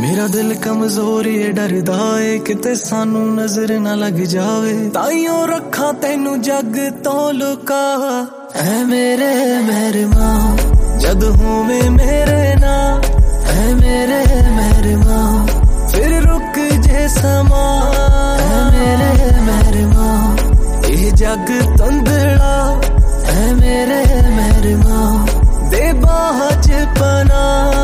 मेरा दिल कमजोर ये डरदा है किते सानू नजर ना लग जावे, ताइयों रखा तेनू जग तो लुका। ऐ मेरे मेहरमा जद होवे मेरे ना, ऐ मेरे मेहरमा फिर रुक जे समा। ऐ मेरे मेहरमा ये जग तंदड़ा, ऐ मेरे मेहरमा दे बाह च पना।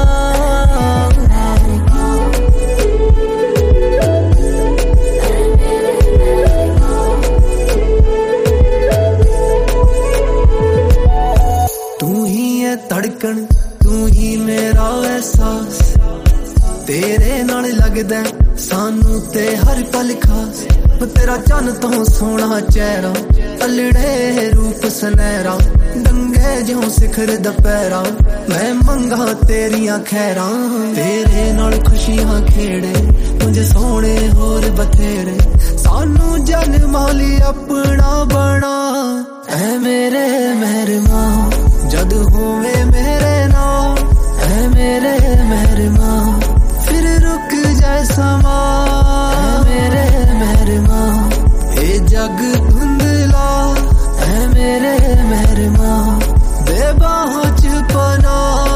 धड़कन तू ही मेरा एहसास, तेरे नाल लगदा सानू ते हर पल खास। तेरा चन तो सोना चेहरा, अलड़े रूप सनहरा, दंगे जो सिखर दपहरा। मैं मंगा तेरिया खैरा, तेरे नाल खुशियां खेड़े मुझे सोने होर बथेरे। सानू जन माली अपना बना, ऐ मेरे मेहरमा जद होवे मेरे ना, ऐ मेरे मेहरमा फिर रुक जाए समा। ऐ मेरे मेहरमा ये जग धुंधला, ऐ मेरे मेहरमा बेबाह च पना।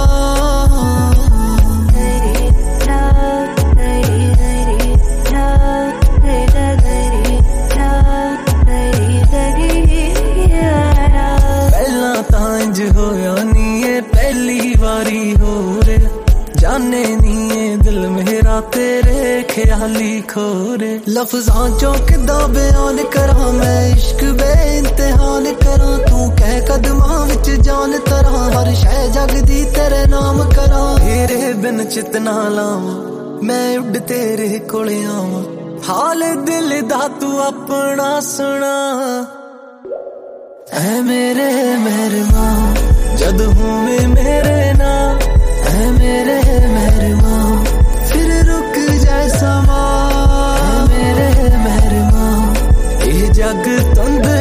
पहला तांज होया नी पहली बारी हो रे, जाने नी दिल मेरा तेरे ख्याली खोरे। लफ्जां चो किदा बयान करा मैं इश्क बेइंतहान करा, तू कह कदमां विच जान तरा, हर शै जग दी तेरे नाम करा। तेरे बिन चित ना लावां मैं उड़ तेरे कोले आवां, हाल दिल दा तू अपना सुना। ऐ मेरे मेहरमा जद होवे मेरे ना, ऐ मेरे मेहरमा फिर रुक जाए समा। ऐ मेरे मेहरमा ये जग तंद